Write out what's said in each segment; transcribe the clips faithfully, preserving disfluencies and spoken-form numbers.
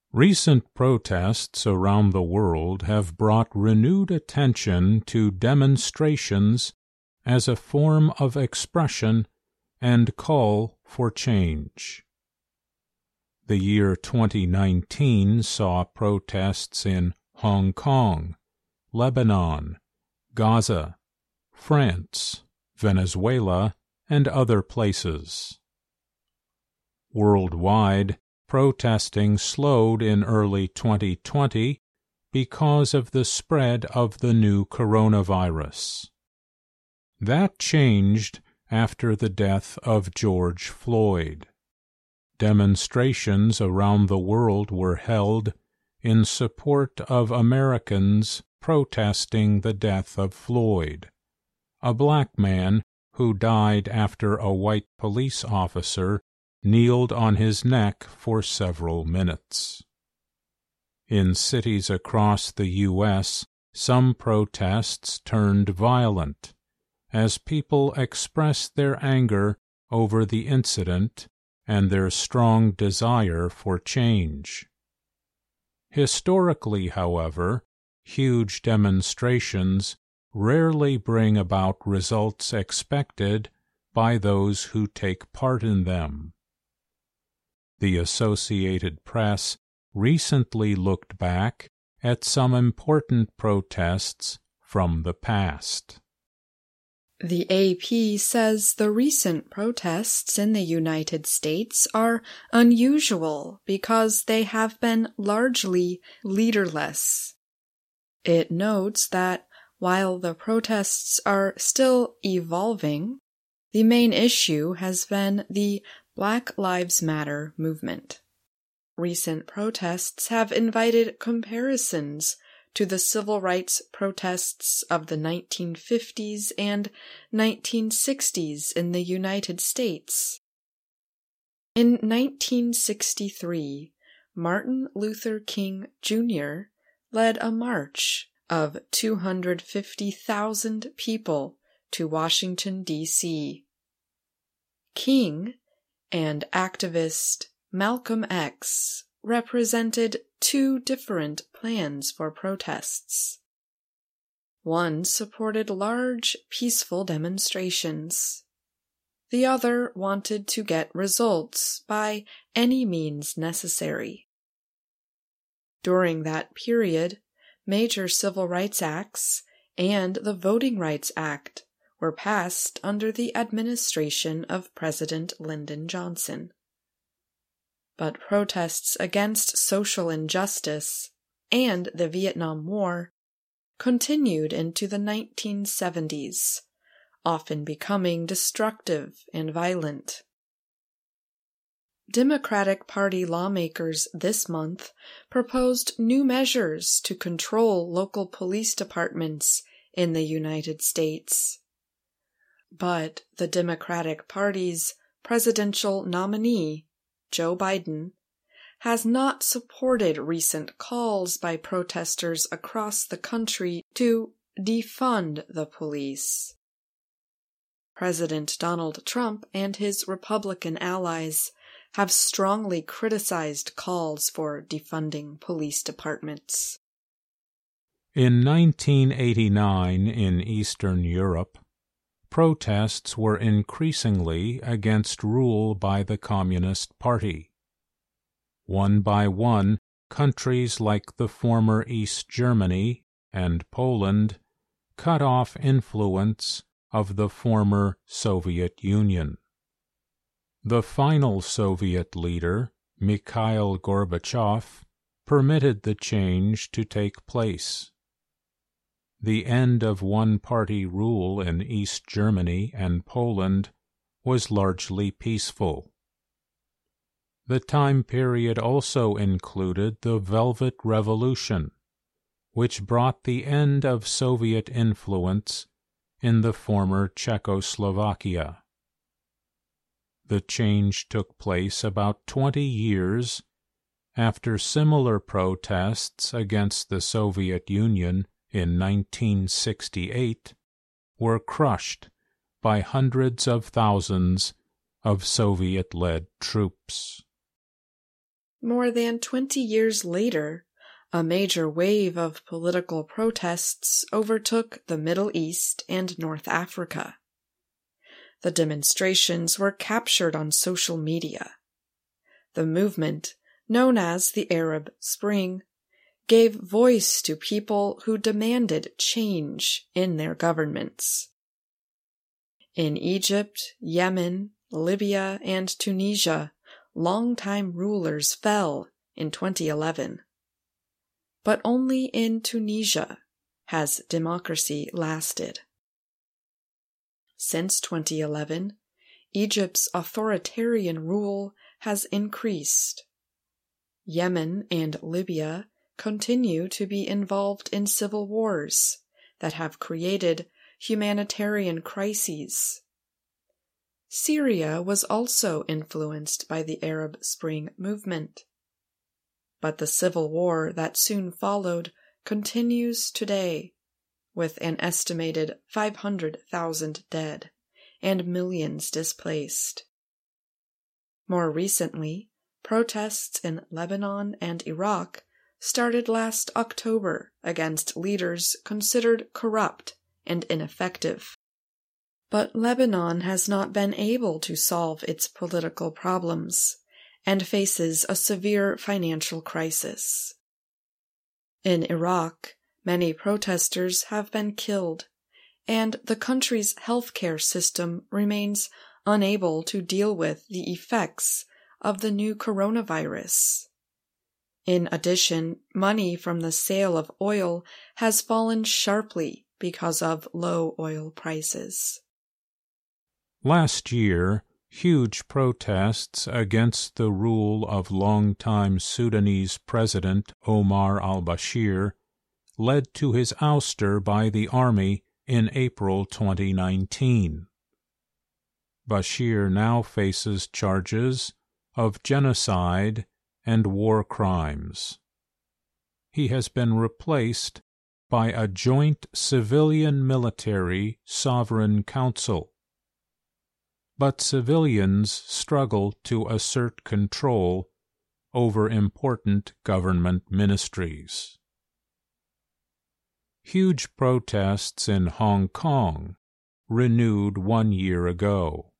Recent protests around the world have brought renewed attention to demonstrations as a form of expression and call for change. The year twenty nineteen saw protests in Hong Kong, Lebanon, Gaza, France, Venezuela, and other places. Worldwide, protesting slowed in early twenty twenty because of the spread of the new coronavirus. That changed after the death of George Floyd. Demonstrations around the world were held in support of Americans protesting the death of Floyd, a black man who died after a white police officer kneeled on his neck for several minutes. In cities across the U S, some protests turned violent, as people expressed their anger over the incident and their strong desire for change. Historically, however, huge demonstrations rarely bring about results expected by those who take part in them. The Associated Press recently looked back at some important protests from the past. The A P says the recent protests in the United States are unusual because they have been largely leaderless. It notes that while the protests are still evolving, the main issue has been the Black Lives Matter movement. Recent protests have invited comparisons to the civil rights protests of the nineteen fifties and nineteen sixties in the United States. In nineteen sixty-three, Martin Luther King Junior led a march of two hundred fifty thousand people to Washington, D C King and activist Malcolm X represented two different plans for protests. One supported large, peaceful demonstrations. The other wanted to get results by any means necessary. During that period, major civil rights acts and the Voting Rights Act were passed under the administration of President Lyndon Johnson. But protests against social injustice and the Vietnam War continued into the nineteen seventies, often becoming destructive and violent. Democratic Party lawmakers this month proposed new measures to control local police departments in the United States. But the Democratic Party's presidential nominee, Joe Biden, has not supported recent calls by protesters across the country to defund the police. President Donald Trump and his Republican allies have strongly criticized calls for defunding police departments. In nineteen eighty-nine in Eastern Europe, protests were increasingly against rule by the Communist Party. One by one, countries like the former East Germany and Poland cut off influence of the former Soviet Union. The final Soviet leader, Mikhail Gorbachev, permitted the change to take place. The end of one-party rule in East Germany and Poland was largely peaceful. The time period also included the Velvet Revolution, which brought the end of Soviet influence in the former Czechoslovakia. The change took place about twenty years after similar protests against the Soviet Union in nineteen sixty-eight were crushed by hundreds of thousands of Soviet-led troops. more than twenty years later, a major wave of political protests overtook the Middle East and North Africa. The demonstrations were captured on social media. The movement, known as the Arab Spring, gave voice to people who demanded change in their governments. In Egypt, Yemen, Libya, and Tunisia, longtime rulers fell in twenty eleven. But only in Tunisia has democracy lasted. Since twenty eleven, Egypt's authoritarian rule has increased. Yemen and Libya continue to be involved in civil wars that have created humanitarian crises. Syria was also influenced by the Arab Spring movement. But the civil war that soon followed continues today, with an estimated five hundred thousand dead and millions displaced. More recently, protests in Lebanon and Iraq started last October against leaders considered corrupt and ineffective. But Lebanon has not been able to solve its political problems and faces a severe financial crisis. In Iraq, many protesters have been killed, and the country's healthcare system remains unable to deal with the effects of the new coronavirus. In addition, money from the sale of oil has fallen sharply because of low oil prices. Last year, huge protests against the rule of longtime Sudanese President Omar al-Bashir led to his ouster by the army in April twenty nineteen. Bashir now faces charges of genocide and war crimes. He has been replaced by a joint civilian-military sovereign council. But civilians struggle to assert control over important government ministries. Huge protests in Hong Kong renewed one year ago.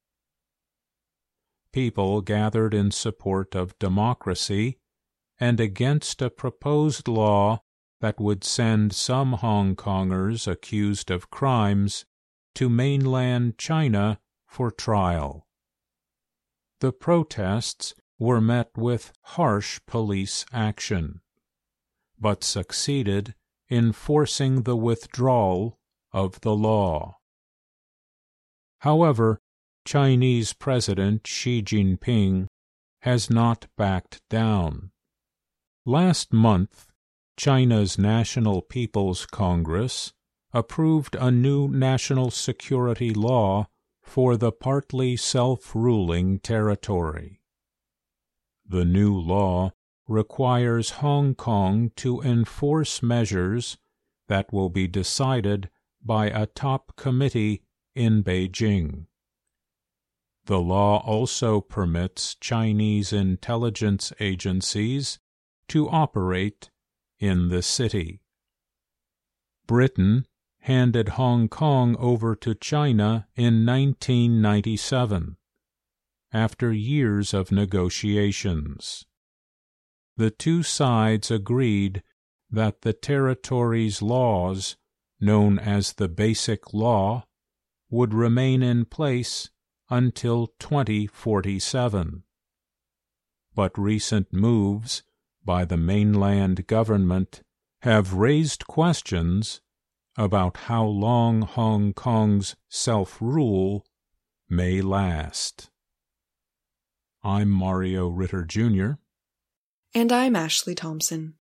People gathered in support of democracy and against a proposed law that would send some Hong Kongers accused of crimes to mainland China for trial. The protests were met with harsh police action, but succeeded in forcing the withdrawal of the law. However, Chinese President Xi Jinping has not backed down. Last month, China's National People's Congress approved a new national security law for the partly self-ruling territory. The new law requires Hong Kong to enforce measures that will be decided by a top committee in Beijing. The law also permits Chinese intelligence agencies to operate in the city. Britain handed Hong Kong over to China in nineteen ninety-seven, after years of negotiations. The two sides agreed that the territory's laws, known as the Basic Law, would remain in place until twenty forty-seven. But recent moves by the mainland government have raised questions about how long Hong Kong's self-rule may last. I'm Mario Ritter, Junior And I'm Ashley Thompson.